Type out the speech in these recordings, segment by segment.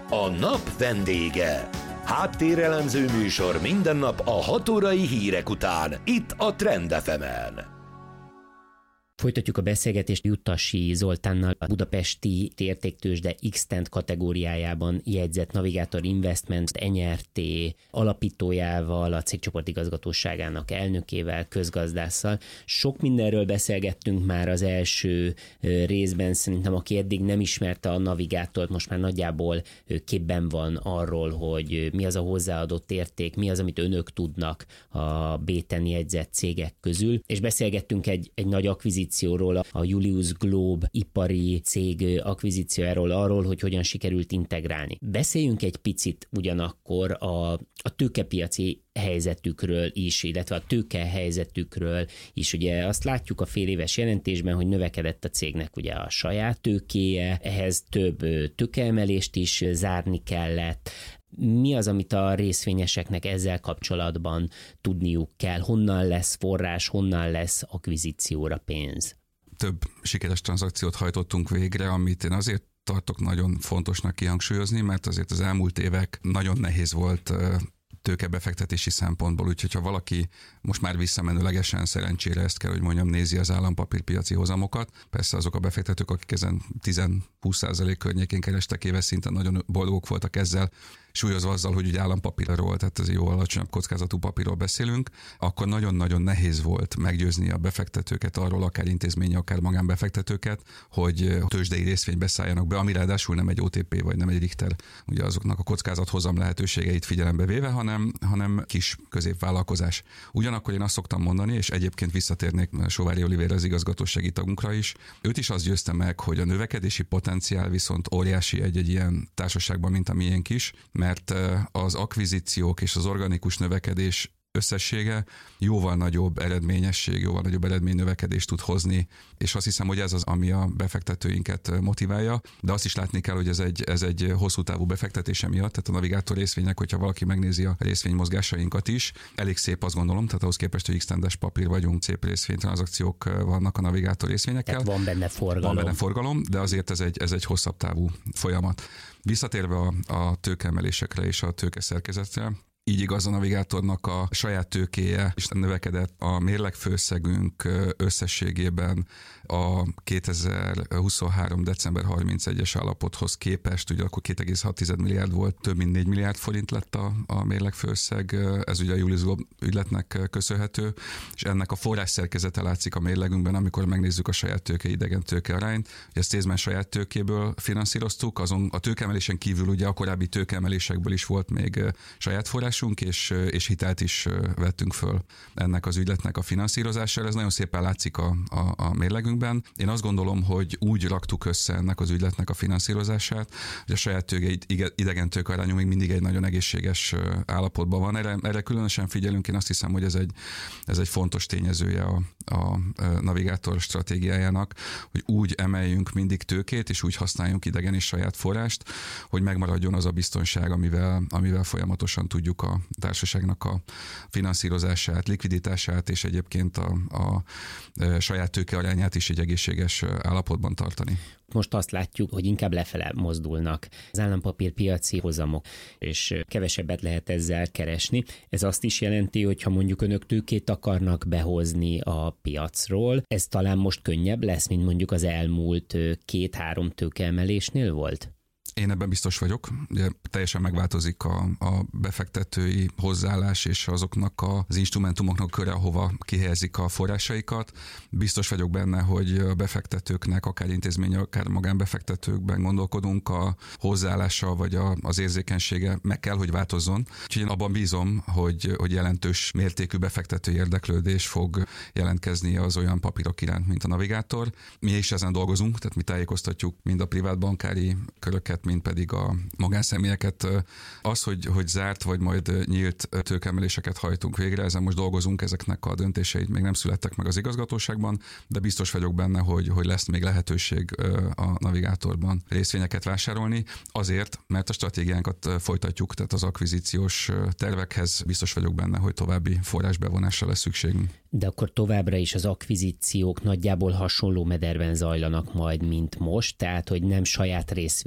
A nap vendége. Háttérelemző műsor minden nap a 6 órai hírek után, itt a Trend FM-en. Folytatjuk a beszélgetést Juttasi Zoltánnal, a budapesti értéktőzsde X-Tent kategóriájában jegyzett Navigator Investment NRT alapítójával, a cégcsoport igazgatóságának elnökével, közgazdásszal. Sok mindenről beszélgettünk már az első részben, szerintem aki eddig nem ismerte a Navigátort, most már nagyjából képben van arról, hogy mi az a hozzáadott érték, mi az, amit önök tudnak a B-ten jegyzett cégek közül, és beszélgettünk egy nagy akvizícióról, a Julius Globe ipari cég akvizíciójáról, arról, hogy hogyan sikerült integrálni. Beszéljünk egy picit ugyanakkor a tőkepiaci helyzetükről is, illetve a tőke helyzetükről is. Ugye azt látjuk a féléves jelentésben, hogy növekedett a cégnek ugye a saját tőkéje, ehhez több tőkeemelést is zárni kellett. Mi az, amit a részvényeseknek ezzel kapcsolatban tudniuk kell? Honnan lesz forrás, honnan lesz akvizícióra pénz? Több sikeres tranzakciót hajtottunk végre, amit én azért tartok nagyon fontosnak kihangsúlyozni, mert azért az elmúlt évek nagyon nehéz volt tőkebefektetési szempontból, úgyhogy ha valaki most már visszamenőlegesen, szerencsére ezt kell, hogy mondjam, nézi az állampapírpiaci hozamokat, persze azok a befektetők, akik ezen 10-20% környékén kerestek éves szinten, nagyon boldogok voltak ezzel, súlyozva azzal, hogy ugye állampapírról, tehát ez jó alacsonyabb kockázatú papírról beszélünk, akkor nagyon-nagyon nehéz volt meggyőzni a befektetőket arról, akár intézményi, akár magánbefektetőket, hogy tőzsdei részvénybe szálljanak be, ami ráadásul nem egy OTP vagy nem egy Richter, ugye azoknak a kockázathozam lehetőségeit figyelembe véve, hanem kis középvállalkozás. Ugyanakkor én azt szoktam mondani, és egyébként visszatérnék Sovári Olivér az igazgatósági tagunkra is, őt is azt győzte meg, hogy a növekedési potenciál viszont óriási egy ilyen társaságban, mint a miénk is, mert az akvizíciók és az organikus növekedés összessége jóval nagyobb eredményesség, jóval nagyobb eredménynövekedést tud hozni, és azt hiszem, hogy ez az, ami a befektetőinket motiválja, de azt is látni kell, hogy ez egy hosszú távú befektetése miatt, tehát a Navigator részvények, hogyha valaki megnézi a részvénymozgásainkat is, elég szép, azt gondolom, tehát ahhoz képest, hogy X-Tendes papír vagyunk, szép részvénytranzakciók vannak a Navigator részvényekkel. Tehát van benne forgalom. De azért ez egy hosszabb távú folyamat. Visszatérve a tőkeemelésekre és a tőkeszerkezetre, így igaz, a Navigatornak a saját tőkéje is növekedett, a mérlegfőösszegünk összességében a 2023. december 31-es állapothoz képest, ugye akkor 2,6 milliárd volt, több mint 4 milliárd forint lett a mérlegfőösszeg, ez ugye a Julius Globe ügyletnek köszönhető, és ennek a forrásszerkezete látszik a mérlegünkben, amikor megnézzük a saját tőke, idegen tőke arányt, hogy ezt részben saját tőkéből finanszíroztuk, azon a tőkeemelésen kívül ugye a korábbi tőkeemelésekből is volt még saját forrás, és hitelt is vettünk föl ennek az ügyletnek a finanszírozására. Ez nagyon szépen látszik a mérlegünkben. Én azt gondolom, hogy úgy raktuk össze ennek az ügyletnek a finanszírozását, hogy a saját tőke, idegen tőke arányú még mindig egy nagyon egészséges állapotban van. Erre különösen figyelünk, én azt hiszem, hogy ez egy fontos tényezője a Navigator stratégiájának, hogy úgy emeljünk mindig tőkét, és úgy használjunk idegen és saját forrást, hogy megmaradjon az a biztonság, amivel folyamatosan tudjuk a társaságnak a finanszírozását, likviditását és egyébként a saját tőke arányát is egy egészséges állapotban tartani. Most azt látjuk, hogy inkább lefele mozdulnak az állampapírpiaci hozamok, és kevesebbet lehet ezzel keresni. Ez azt is jelenti, hogy ha mondjuk önök tőkét akarnak behozni a piacról, ez talán most könnyebb lesz, mint mondjuk az elmúlt 2-3 tőkeemelésnél volt? Én ebben biztos vagyok. Ugye teljesen megváltozik a befektetői hozzáállás és azoknak az instrumentumoknak köre, ahova kihelyezik a forrásaikat. Biztos vagyok benne, hogy a befektetőknek, akár intézmény, akár magánbefektetőkben gondolkodunk, a hozzáállása vagy az érzékenysége meg kell, hogy változzon. Úgyhogy én abban bízom, hogy jelentős mértékű befektetői érdeklődés fog jelentkezni az olyan papírok iránt, mint a Navigator. Mi is ezen dolgozunk, tehát mi tájékoztatjuk mind a privát bankári köröket, mint pedig a magánszemélyeket. Az, hogy zárt vagy majd nyílt tőkeemeléseket hajtunk végre, ezen most dolgozunk, ezeknek a döntéseit még nem születtek meg az igazgatóságban, de biztos vagyok benne, hogy lesz még lehetőség a Navigatorban részvényeket vásárolni, azért, mert a stratégiánkat folytatjuk, tehát az akvizíciós tervekhez biztos vagyok benne, hogy további forrásbevonásra lesz szükségünk. De akkor továbbra is az akvizíciók nagyjából hasonló mederben zajlanak majd, mint most, tehát hogy nem saját részvénnyel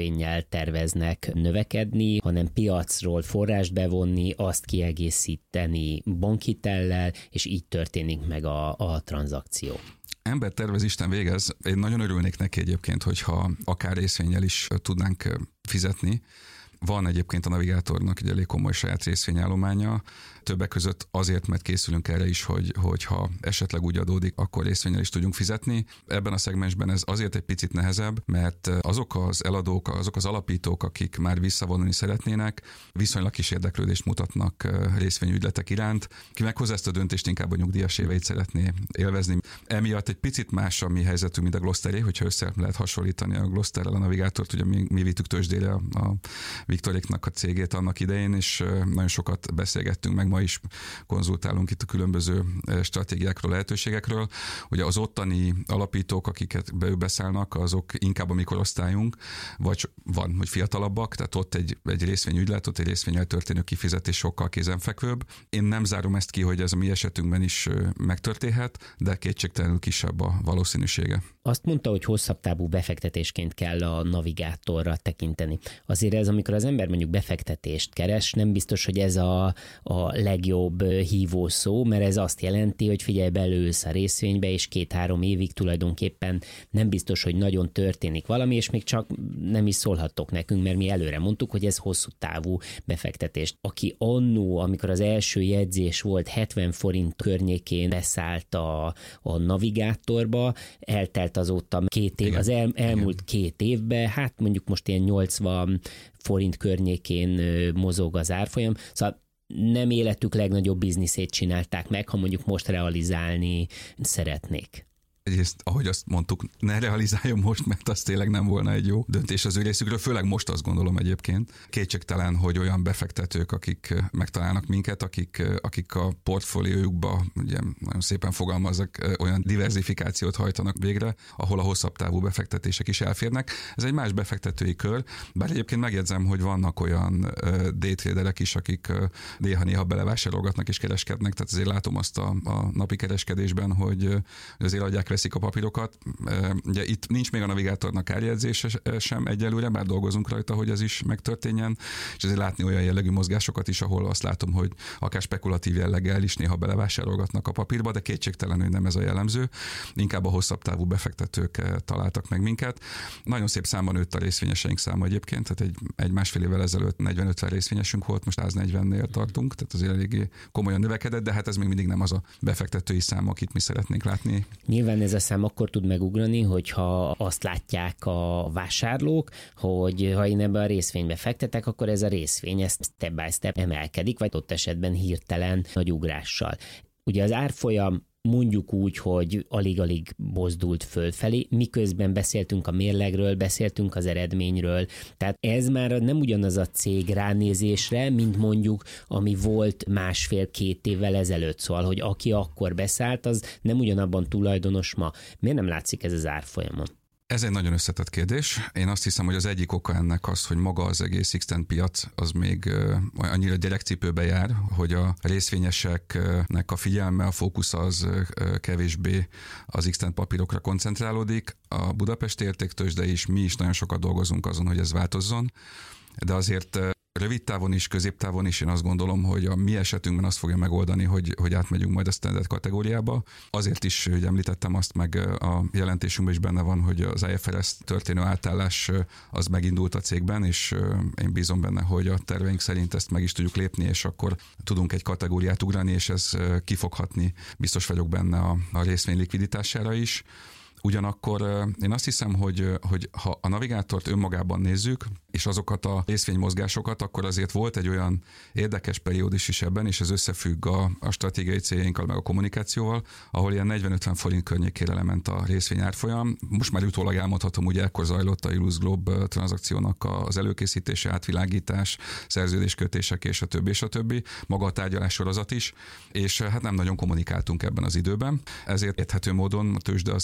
hitellel terveznek növekedni, hanem piacról forrást bevonni, azt kiegészíteni bankhitellel, és így történik meg a tranzakció. Ember tervez, Isten végez. Én nagyon örülnék neki egyébként, hogyha akár részvénnyel is tudnánk fizetni. Van egyébként a Navigátornak egy elég komoly saját részvényállománya, többek között azért, mert készülünk erre is, hogy ha esetleg úgy adódik, akkor részvénnyel is tudjunk fizetni. Ebben a szegmensben ez azért egy picit nehezebb, mert azok az eladók, azok az alapítók, akik már visszavonulni szeretnének, viszonylag kis érdeklődést mutatnak részvényügyletek iránt. Ki meghozza ezt a döntést, inkább a nyugdíjas éveit szeretné élvezni. Emiatt egy picit más a mi helyzetünk, mint a Glosteré, hogyha össze lehet hasonlítani a Glosterrel a Navigátort, ugye mi vittük tőzsdére a Viktoréknak a cégét annak idején, és nagyon sokat beszélgettünk, meg ma is konzultálunk itt a különböző stratégiákról, lehetőségekről. Ugye az ottani alapítók, akiket beszállnak, azok inkább a mi korosztályunk, vagy van, hogy fiatalabbak, tehát ott egy részvényügylet, ott egy részvényel történő kifizetés sokkal kézenfekvőbb. Én nem zárom ezt ki, hogy ez a mi esetünkben is megtörténhet, de kétségtelenül kisebb a valószínűsége. Azt mondta, hogy hosszabb távú befektetésként kell a Navigátorra tekinteni. Azért ez, amikor az ember mondjuk befektetést keres, nem biztos, hogy ez a legjobb hívó szó, mert ez azt jelenti, hogy figyelj, belősz a részvénybe, és 2-3 évig tulajdonképpen nem biztos, hogy nagyon történik valami, és még csak nem is szólhattok nekünk, mert mi előre mondtuk, hogy ez hosszú távú befektetés. Aki annó, amikor az első jegyzés volt, 70 forint környékén beszállt a Navigátorba, eltelt azóta 2 év, igen, az elmúlt 2 évben, hát mondjuk most ilyen 80 forint környékén mozog az árfolyam, szóval nem életük legnagyobb bizniszét csinálták meg, ha mondjuk most realizálni szeretnék. Egyrészt, ahogy azt mondtuk, ne realizáljon most, mert az tényleg nem volna egy jó döntés az ő részükről, főleg most azt gondolom egyébként. Kétségtelen, hogy olyan befektetők, akik megtalálnak minket, akik a portfóliójukba, ugye nagyon szépen fogalmazzak, olyan diversifikációt hajtanak végre, ahol a hosszabb távú befektetések is elférnek. Ez egy más befektetői kör, bár egyébként megjegyzem, hogy vannak olyan daytraderek is, akik néha belevásárolgatnak és kereskednek, tehát azért látom azt a napi kereskedésben, hogy azért adják, veszik a papírokat. Ugye itt nincs még a Navigátornak árjegyzése sem egyelőre, bár dolgozunk rajta, hogy ez is megtörténjen, és ezért látni olyan jellegű mozgásokat is, ahol azt látom, hogy akár spekulatív jelleggel is néha belevásárolgatnak a papírba, de kétségtelen, hogy nem ez a jellemző. Inkább a hosszabb távú befektetők találtak meg minket. Nagyon szép számban nőtt a részvényeseink száma egyébként, tehát egy másfél évvel ezelőtt 40-50 részvényesünk volt, most 140-nél tartunk, tehát azért eléggé komolyan növekedett, de hát ez még mindig nem az a befektetői szám, akit mi szeretnénk látni. Nyilván ez a szám akkor tud megugrani, hogyha azt látják a vásárlók, hogy ha én ebben a részvénybe fektetek, akkor ez a részvény step by step emelkedik, vagy ott esetben hirtelen nagy ugrással. Ugye az árfolyam mondjuk úgy, hogy alig-alig mozdult fölfelé, miközben beszéltünk a mérlegről, beszéltünk az eredményről, tehát ez már nem ugyanaz a cég ránézésre, mint mondjuk, ami volt 1,5-2 évvel ezelőtt, szóval, hogy aki akkor beszállt, az nem ugyanabban tulajdonos ma. Miért nem látszik ez az árfolyamon? Ez egy nagyon összetett kérdés. Én azt hiszem, hogy az egyik oka ennek az, hogy maga az egész X-Tent piac az még annyira gyerekcipőbe jár, hogy a részvényeseknek a figyelme, a fókusz az kevésbé az X-Tent papírokra koncentrálódik. A Budapesti Értéktőzsde is, mi is nagyon sokat dolgozunk azon, hogy ez változzon, de azért rövid távon is, középtávon is én azt gondolom, hogy a mi esetünkben azt fogja megoldani, hogy átmegyünk majd a standard kategóriába. Azért is, hogy említettem azt, meg a jelentésünkben is benne van, hogy az IFRS történő átállás az megindult a cégben, és én bízom benne, hogy a terveink szerint ezt meg is tudjuk lépni, és akkor tudunk egy kategóriát ugrani, és ez kifoghatni, biztos vagyok benne a részvény likviditására is. Ugyanakkor én azt hiszem, hogy ha a Navigátort önmagában nézzük, és azokat a részvénymozgásokat, akkor azért volt egy olyan érdekes periódus is ebben, és ez összefügg a stratégiai céljainkkal, meg a kommunikációval, ahol ilyen 40-50 forint környékére lement a részvény árfolyam. Most már utólag elmondhatom, hogy ekkor zajlott a Illusz Globe tranzakciónak az előkészítése, átvilágítás, szerződéskötések és a többi, maga a tárgyalássorozat is, és hát nem nagyon kommunikáltunk ebben az időben. Ezért érthető módon a tőzsde az pszichológiai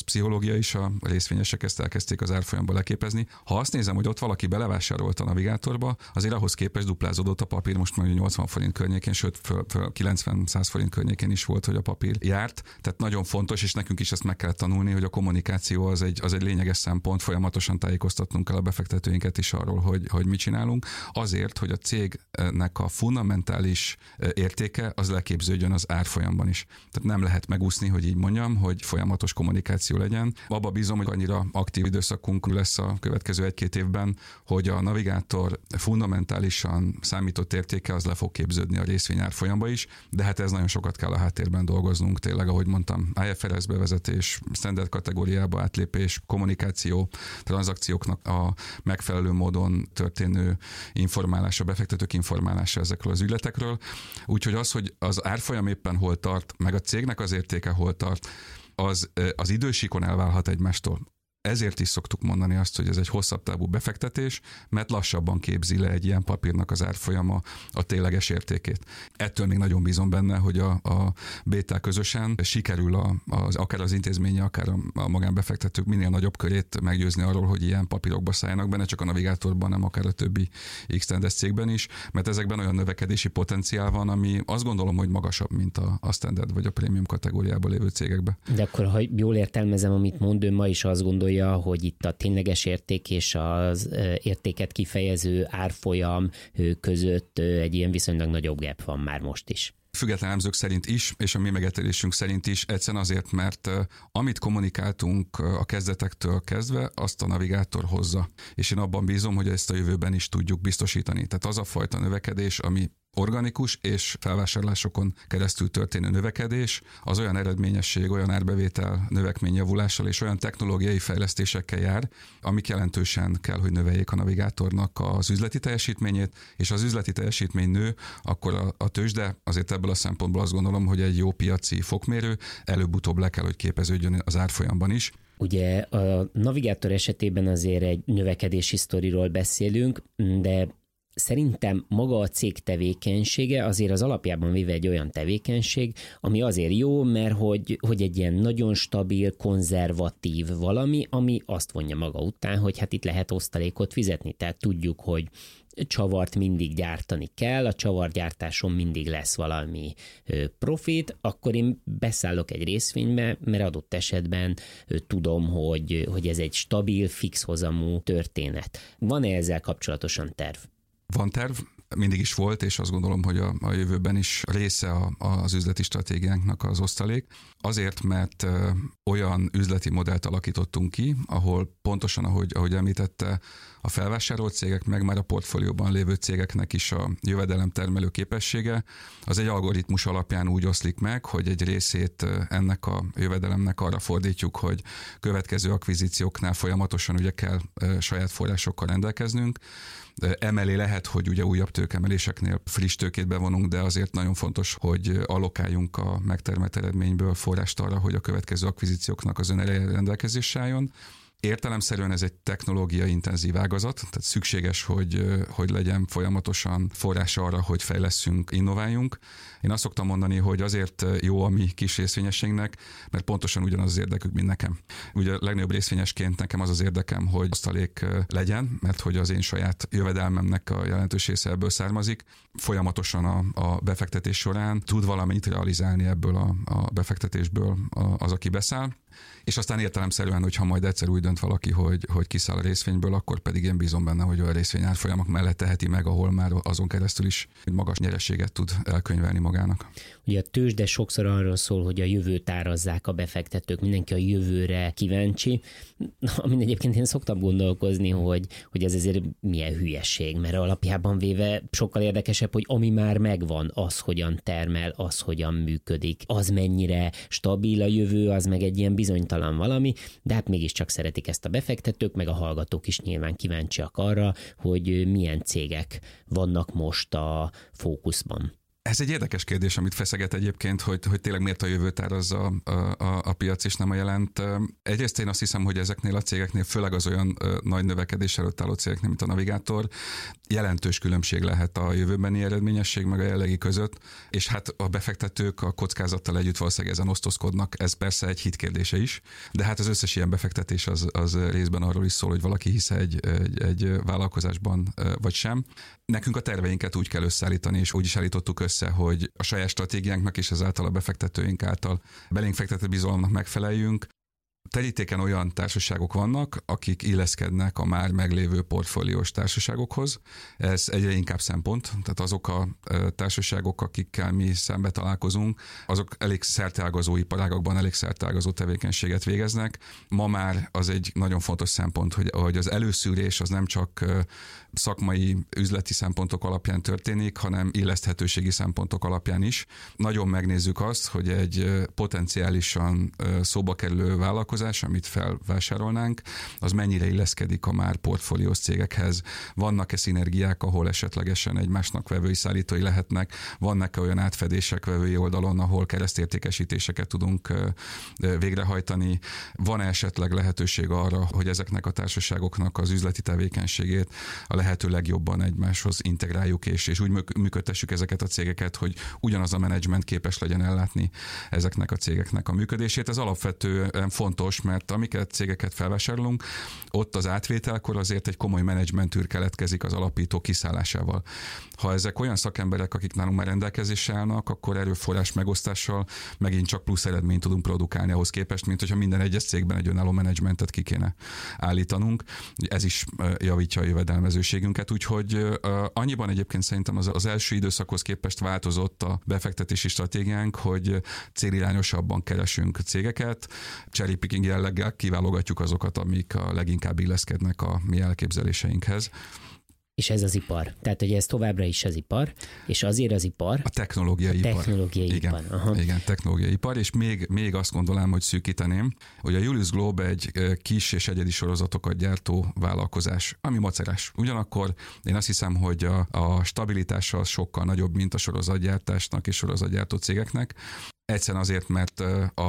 technológia is, a részvényesek ezt elkezdték az árfolyamba leképezni. Ha azt nézem, hogy ott valaki belevásárolt a navigátorba, azért ahhoz képest duplázódott a papír, most már 80 forint környékén, sőt 90-100 forint környékén is volt, hogy a papír járt. Tehát nagyon fontos, és nekünk is ezt meg kell tanulni, hogy a kommunikáció az egy lényeges szempont, folyamatosan tájékoztatnunk kell a befektetőinket is arról, hogy mit csinálunk, azért, hogy a cégnek a fundamentális értéke az leképződjön az árfolyamban is. Tehát nem lehet megúszni, hogy így mondjam, hogy folyamatos kommunikáció legyen. Abba bízom, hogy annyira aktív időszakunk lesz a következő 1-2 évben, hogy a navigátor fundamentálisan számított értéke az le fog képződni a részvényárfolyamba is, de hát ez nagyon sokat kell a háttérben dolgoznunk, tényleg, ahogy mondtam, IFRS bevezetés, standard kategóriába átlépés, kommunikáció, tranzakcióknak a megfelelő módon történő informálása, befektetők informálása ezekről az ügyletekről. Úgyhogy az, hogy az árfolyam éppen hol tart, meg a cégnek az értéke hol tart, az idősíkon elválhat egymástól. Ezért is szoktuk mondani azt, hogy ez egy hosszabb távú befektetés, mert lassabban képzi le egy ilyen papírnak az árfolyama a tényleges értékét. Ettől még nagyon bízom benne, hogy a BT közösen sikerül akár az intézménye, akár a magánbefektetők minél nagyobb körét meggyőzni arról, hogy ilyen papírokba szálljanak be, ne csak a navigátorban, hanem akár a többi X-tendes cégben is, mert ezekben olyan növekedési potenciál van, ami azt gondolom, hogy magasabb, mint a standard vagy a prémium kategóriában lévő cégekben. De akkor, ha jól értelmezem, amit mond, ő ma is azt gondolja, hogy itt a tényleges érték és az értéket kifejező árfolyam között egy ilyen viszonylag nagyobb gap van már most is. Független elemzők szerint is, és a mi megítélésünk szerint is, egyszerűen azért, mert amit kommunikáltunk a kezdetektől kezdve, azt a navigátor hozza. És én abban bízom, hogy ezt a jövőben is tudjuk biztosítani. Tehát az a fajta növekedés, ami organikus és felvásárlásokon keresztül történő növekedés, az olyan eredményesség, olyan árbevétel növekményjavulással és olyan technológiai fejlesztésekkel jár, amik jelentősen kell, hogy növeljék a navigátornak az üzleti teljesítményét, és az üzleti teljesítmény nő, akkor a tőzsde azért ebből a szempontból azt gondolom, hogy egy jó piaci fokmérő, előbb-utóbb le kell, hogy képeződjön az árfolyamban is. Ugye a navigátor esetében azért egy növekedési sztoriról beszélünk, de szerintem maga a cég tevékenysége azért az alapjában véve egy olyan tevékenység, ami azért jó, mert hogy egy ilyen nagyon stabil, konzervatív valami, ami azt vonja maga után, hogy hát itt lehet osztalékot fizetni, tehát tudjuk, hogy csavart mindig gyártani kell, a csavargyártáson mindig lesz valami profit, akkor én beszállok egy részvénybe, mert adott esetben tudom, hogy ez egy stabil, fix hozamú történet. Van-e ezzel kapcsolatosan terv? Van terv, mindig is volt, és azt gondolom, hogy a jövőben is része az üzleti stratégiánknak az osztalék. Azért, mert olyan üzleti modellt alakítottunk ki, ahol pontosan, ahogy említette, a felvásárolt cégek, meg már a portfólióban lévő cégeknek is a jövedelemtermelő képessége, az egy algoritmus alapján úgy oszlik meg, hogy egy részét ennek a jövedelemnek arra fordítjuk, hogy következő akvizícióknál folyamatosan ugye kell saját forrásokkal rendelkeznünk. Emellé lehet, hogy ugye újabb tőkeemeléseknél friss tőkét bevonunk, de azért nagyon fontos, hogy allokáljunk a megtermelt eredményből forrást arra, hogy a következő akvizícióknak az önereje rendelkezésre álljon. Értelemszerűen ez egy technológiai intenzív ágazat, tehát szükséges, hogy legyen folyamatosan forrás arra, hogy fejlesszünk, innováljunk. Én azt szoktam mondani, hogy azért jó a mi kis részvényességnek, mert pontosan ugyanaz az érdekük, mint nekem. Ugye a legnagyobb részvényesként nekem az az érdekem, hogy osztalék legyen, mert hogy az én saját jövedelmemnek a jelentős része ebből származik. Folyamatosan a befektetés során tud valamennyit realizálni ebből a befektetésből az, aki beszáll. És aztán értelemszerűen, hogyha majd egyszer úgy dönt valaki, hogy kiszáll a részvényből, akkor pedig én bízom benne, hogy a részvényárfolyamok mellett teheti meg, ahol már azon keresztül is magas nyereséget tud elkönyvelni magának. Ugye a tőzsde sokszor arról szól, hogy a jövőt árazzák a befektetők, mindenki a jövőre kíváncsi, amin egyébként én szoktam gondolkozni, hogy ez azért milyen hülyeség, mert alapjában véve sokkal érdekesebb, hogy ami már megvan, az hogyan termel, az hogyan működik, az mennyire stabil a jövő, az meg egy ilyen bizonytalan valami, de hát mégiscsak szeretik ezt a befektetők, meg a hallgatók is nyilván kíváncsiak arra, hogy milyen cégek vannak most a fókuszban. Ez egy érdekes kérdés, amit feszeget egyébként, hogy tényleg miért a jövőt árazza a piac és nem a jelent. Egyrészt én azt hiszem, hogy ezeknél a cégeknél, főleg az olyan nagy növekedés előtt álló cégeknél, mint a Navigátor, jelentős különbség lehet a jövőbeni eredményesség meg a jelenlegi között, és hát a befektetők a kockázattal együtt valószínűleg ezen osztozkodnak, ez persze egy hitkérdése is, de hát az összes ilyen befektetés az részben arról is szól, hogy valaki hisz egy vállalkozásban vagy sem. Nekünk a terveinket úgy kell összeállítani, és úgy is állítottuk össze, hogy a saját stratégiánknak és ezáltal a befektetőink által belénk fektetett bizalomnak megfeleljünk. Terítéken olyan társaságok vannak, akik illeszkednek a már meglévő portfóliós társaságokhoz. Ez egyre inkább szempont, tehát azok a társaságok, akikkel mi szembe találkozunk, azok elég szerteágazó iparágakban elég szerteágazó tevékenységet végeznek. Ma már az egy nagyon fontos szempont, hogy az előszűrés az nem csak szakmai, üzleti szempontok alapján történik, hanem illeszthetőségi szempontok alapján is. Nagyon megnézzük azt, hogy egy potenciálisan szóba kerülő vállalkozás, amit felvásárolnánk, az mennyire illeszkedik a már portfóliós cégekhez. Vannak-e szinergiák, ahol esetlegesen egymásnak vevői szállítói lehetnek? Vannak-e olyan átfedések vevői oldalon, ahol keresztértékesítéseket tudunk végrehajtani? Van esetleg lehetőség arra, hogy ezeknek a társaságoknak az üzleti tevékenységét a lehető legjobban egymáshoz integráljuk, és úgy működtessük ezeket a cégeket, hogy ugyanaz a menedzsment képes legyen ellátni ezeknek a cégeknek a működését. Ez alapvetően fontos, mert amiket cégeket felvásárolunk, ott az átvételkor azért egy komoly menedzsmentűr keletkezik az alapító kiszállásával. Ha ezek olyan szakemberek, akik nálunk már rendelkezésre állnak, akkor erőforrás megosztással megint csak plusz eredményt tudunk produkálni ahhoz képest, mint hogyha minden egyes cégben egy önálló menedzsmentet ki kéne állítanunk. Ez is javítja a jövedelmezőségünket, úgyhogy annyiban egyébként szerintem az első időszakhoz képest változott a befektetési stratégiánk, hogy célirányosabban keresünk cégeket, cherry picking jelleggel kiválogatjuk azokat, amik a leginkább illeszkednek a mi elképzeléseinkhez. És ez az ipar. Tehát, hogy ez továbbra is az ipar, és azért az ipar... A technológiai ipar. Igen, igen, technológiai ipar, és még azt gondolom, hogy szűkíteném, hogy a Julius Globe egy kis és egyedi sorozatokat gyártó vállalkozás, ami macerás. Ugyanakkor én azt hiszem, hogy a stabilitása sokkal nagyobb, mint a sorozatgyártásnak és sorozatgyártó cégeknek. Egyszerűen azért, mert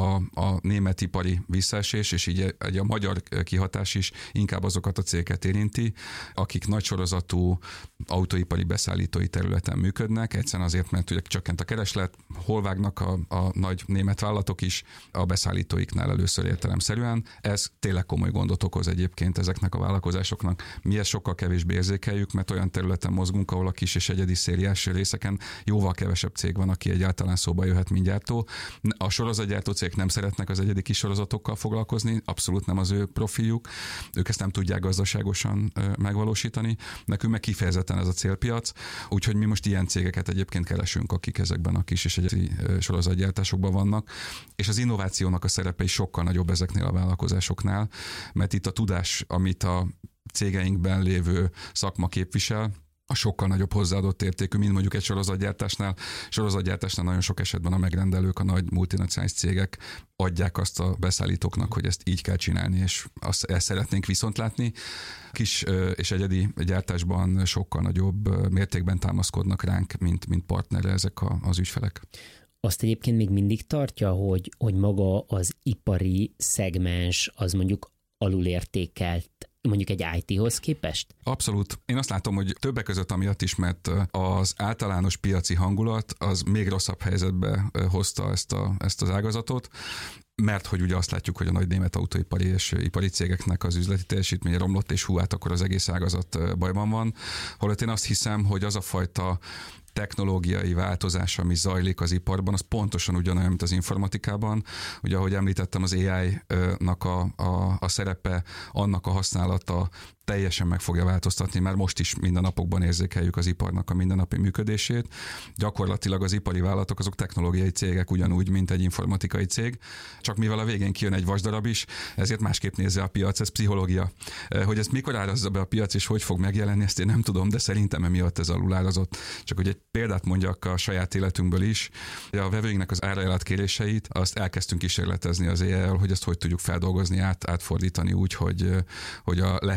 a német ipari visszaesés, és így a magyar kihatás is inkább azokat a cégeket érinti, akik nagy sorozatú autóipari beszállítói területen működnek, egyszerűen azért, mert ugye csökkent a kereslet, hol vágnak a nagy német vállalatok is a beszállítóiknál először értelemszerűen. Ez tényleg komoly gondot okoz egyébként ezeknek a vállalkozásoknak. Mi ezt sokkal kevésbé érzékeljük, mert olyan területen mozgunk, ahol a kis és egyedi szériás részeken jóval kevesebb cég van, aki egyáltalán szóba jöhet, mint gyártó. A sorozatgyártó cégek nem szeretnek az egyedi kis sorozatokkal foglalkozni, abszolút nem az ő profiljuk, ők ezt nem tudják gazdaságosan megvalósítani, nekünk meg kifejezetten ez a célpiac, úgyhogy mi most ilyen cégeket egyébként keresünk, akik ezekben a kis és egyedi sorozatgyártásokban vannak, és az innovációnak a szerepe is sokkal nagyobb ezeknél a vállalkozásoknál, mert itt a tudás, amit a cégeinkben lévő szakma képvisel, a sokkal nagyobb hozzáadott értékű, mint mondjuk egy sorozatgyártásnál. Sorozatgyártásnál nagyon sok esetben a megrendelők, a nagy multinacionális cégek adják azt a beszállítóknak, hogy ezt így kell csinálni, és ezt szeretnénk viszont látni. Kis és egyedi gyártásban sokkal nagyobb mértékben támaszkodnak ránk, mint partnerre ezek az ügyfelek. Azt egyébként még mindig tartja, hogy maga az ipari szegmens az mondjuk alulértékelt mondjuk egy IT-hoz képest? Abszolút. Én azt látom, hogy többek között amiatt is, mert az általános piaci hangulat az még rosszabb helyzetbe hozta ezt az ágazatot, mert hogy ugye azt látjuk, hogy a nagy német autóipari és ipari cégeknek az üzleti teljesítménye romlott, és hát akkor az egész ágazat bajban van. Holott én azt hiszem, hogy az a fajta technológiai változás, ami zajlik az iparban, az pontosan ugyanolyan, mint az informatikában. Ugye, ahogy említettem, az AI-nak a szerepe, annak a használata teljesen meg fogja változtatni, mert most is mindennapokban érzékeljük az iparnak a mindennapi működését. Gyakorlatilag az ipari vállalatok azok technológiai cégek ugyanúgy, mint egy informatikai cég, csak mivel a végén kijön egy vasdarab is, ezért másképp nézze a piac, ez pszichológia. Hogy ezt mikor árazza be a piac és hogy fog megjelenni, ezt én nem tudom, de szerintem emiatt ez alulárazott. Csak hogy egy példát mondjak a saját életünkből is, a vevőinknek az áraelatkéréseit, azt elkezdtünk kísérletezni az AI-jel, hogy ezt hogy tudjuk feldolgozni, átfordítani úgy, hogy a lehető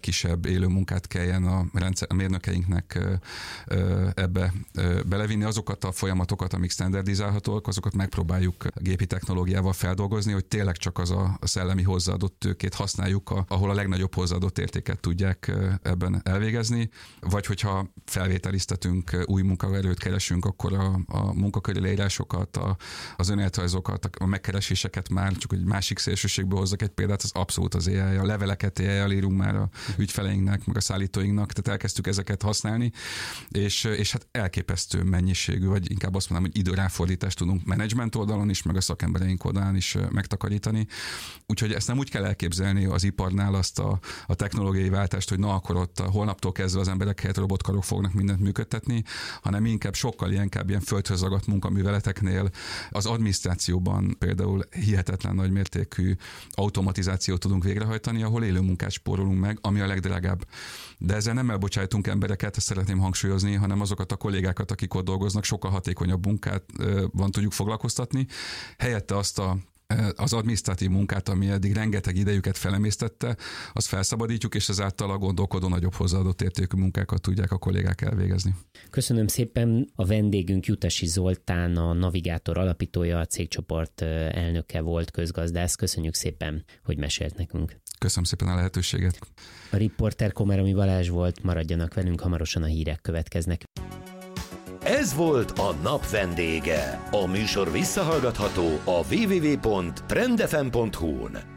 legkisebb élő munkát kelljen a mérnökeinknek ebbe belevinni. Azokat a folyamatokat, amik standardizálhatóak, azokat megpróbáljuk gépi technológiával feldolgozni, hogy tényleg csak az a szellemi hozzáadott tőkét használjuk, ahol a legnagyobb hozzáadott értéket tudják ebben elvégezni, vagy hogyha felvételiztetünk, új munkaerőt keresünk, akkor a munkaköri leírásokat, az önéletrajzokat, a megkereséseket már, csak egy másik szélsőségből hozzak egy példát, az abszolút az AI, a leveleket AI-jal írunk már a ügyfeleinknek, meg a szállítóinknak, tehát elkezdtük ezeket használni, és hát elképesztő mennyiségű, vagy inkább azt mondom, hogy időráfordítást tudunk menedzsment oldalon is, meg a szakembereink oldalán is megtakarítani. Úgyhogy ezt nem úgy kell elképzelni az iparnál azt a technológiai váltást, hogy na akkor ott holnaptól kezdve az emberek helyett robotkarok fognak mindent működtetni, hanem inkább sokkal ilyen földhöz ragadt munkaműveleteknél az adminisztrációban például hihetetlen nagy mértékű automatizációt tudunk végrehajtani, ahol élő munkát spórolunk meg, ami a legdrágább. De ezzel nem elbocsájtunk embereket, ezt szeretném hangsúlyozni, hanem azokat a kollégákat, akik ott dolgoznak, sokkal hatékonyabb munkát van tudjuk foglalkoztatni. Helyette azt az adminisztratív munkát, ami eddig rengeteg idejüket felemésztette, azt felszabadítjuk, és ezáltal a gondolkodó nagyobb hozzáadott értékű munkákat tudják a kollégák elvégezni. Köszönöm szépen. A vendégünk Jutasi Zoltán, a Navigátor alapítója, a cégcsoport elnöke volt, közgazdász. Köszönjük szépen, hogy mesélt nekünk. Köszönöm szépen a lehetőséget. A riporter Komáromi Balázs volt, maradjanak velünk, hamarosan a hírek következnek. Ez volt a nap vendége. A műsor visszahallgatható a www.trendfm.hu-n.